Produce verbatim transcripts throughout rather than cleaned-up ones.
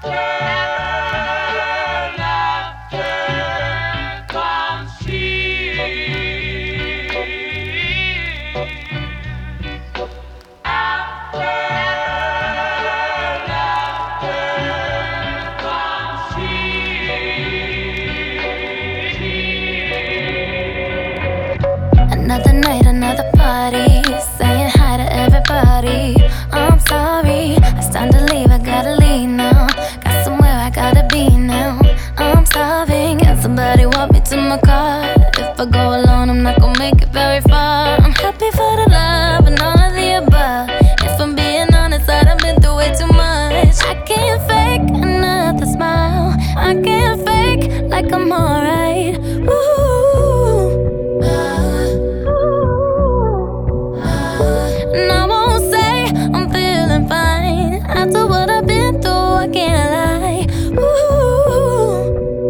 Another night, another party, saying hi to everybody. I'm sorry, it's time to leave, I gotta leave now. Got somewhere I gotta be now. I'm starving, can somebody walk me to my car? If I go alone, I'm not gonna make it very far. I'm happy for the love and all of the above. If I'm being honest, I've been through way too much. I can't fake another smile, I can't fake like I'm alright. Ooh. After what I've been through, I can't lie. Ooh,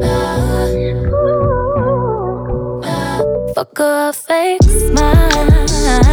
fuck a fake smile,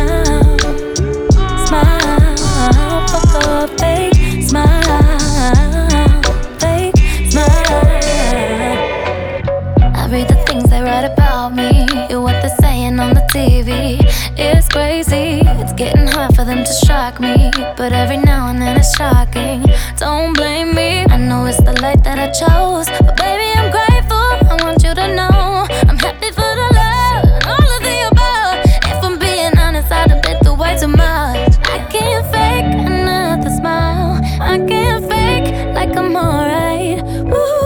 smile. Fuck a fake smile, fake smile. I read the things they write about me, hear what they're saying on the T V. It's crazy, it's getting hard for them to shock me, but every now and then it's shocking. Don't blame me, I know it's the light that I chose, but baby I'm grateful, I want you to know I'm happy for the love and all of the above. If I'm being honest, I've been through way too much. I can't fake another smile, I can't fake like I'm alright. Ooh.